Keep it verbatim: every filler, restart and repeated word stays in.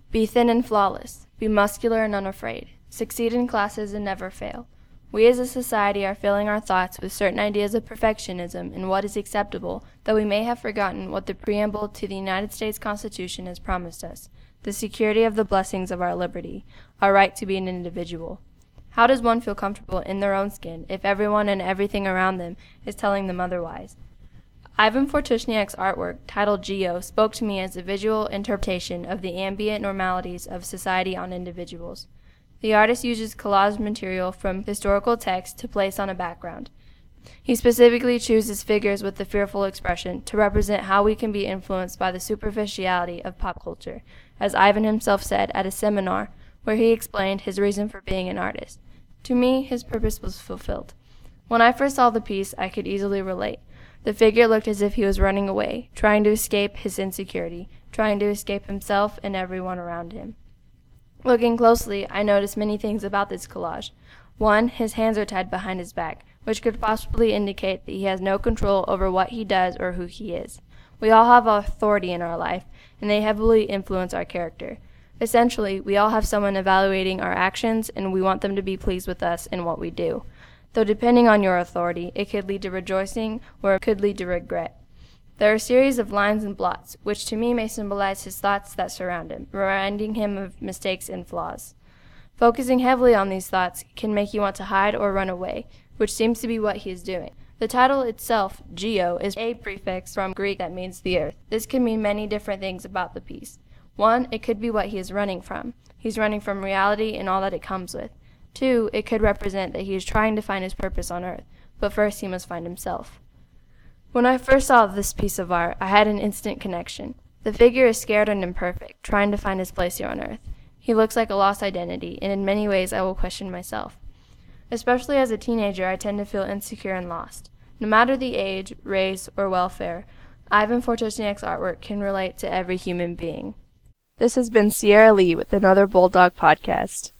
Be thin and flawless. Be muscular and unafraid. Succeed in classes and never fail. We as a society are filling our thoughts with certain ideas of perfectionism and what is acceptable, though we may have forgotten what the preamble to the United States Constitution has promised us, the security of the blessings of our liberty, our right to be an individual. How does one feel comfortable in their own skin if everyone and everything around them is telling them otherwise? Ivan Fortushniak's artwork, titled Geo, spoke to me as a visual interpretation of the ambient normalities of society on individuals. The artist uses collage material from historical text to place on a background. He specifically chooses figures with the fearful expression to represent how we can be influenced by the superficiality of pop culture, as Ivan himself said at a seminar where he explained his reason for being an artist. To me, his purpose was fulfilled. When I first saw the piece, I could easily relate. The figure looked as if he was running away, trying to escape his insecurity, trying to escape himself and everyone around him. Looking closely, I noticed many things about this collage. One, his hands are tied behind his back, which could possibly indicate that he has no control over what he does or who he is. We all have authority in our life, and they heavily influence our character. Essentially, we all have someone evaluating our actions, and we want them to be pleased with us and what we do. Though depending on your authority, it could lead to rejoicing or it could lead to regret. There are a series of lines and blots, which to me may symbolize his thoughts that surround him, reminding him of mistakes and flaws. Focusing heavily on these thoughts can make you want to hide or run away, which seems to be what he is doing. The title itself, Geo, is a prefix from Greek that means the earth. This can mean many different things about the piece. One, it could be what he is running from. He's running from reality and all that it comes with. Two, it could represent that he is trying to find his purpose on earth, but first he must find himself. When I first saw this piece of art, I had an instant connection. The figure is scared and imperfect, trying to find his place here on earth. He looks like a lost identity, and in many ways I will question myself. Especially as a teenager, I tend to feel insecure and lost. No matter the age, race, or welfare, Ivan Fortushniak's artwork can relate to every human being. This has been Sierra Lee with another Bulldog Podcast.